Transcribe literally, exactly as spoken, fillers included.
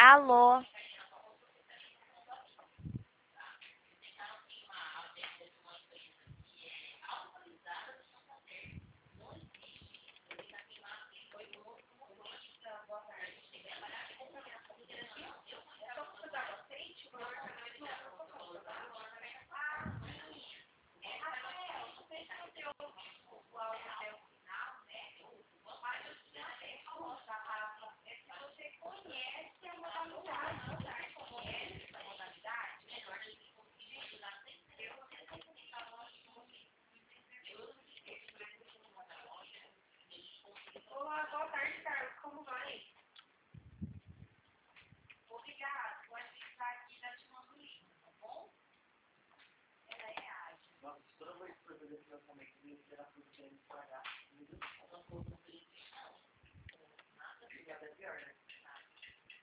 Alô? Olá, boa tarde, Carlos. Como vai? Obrigado. Pode ficar aqui, já te mando o link, tá bom? Ela é ágil. Nossa, toda vez que eu fazer esse lançamento, eu ia tirar tudo que ele estragar.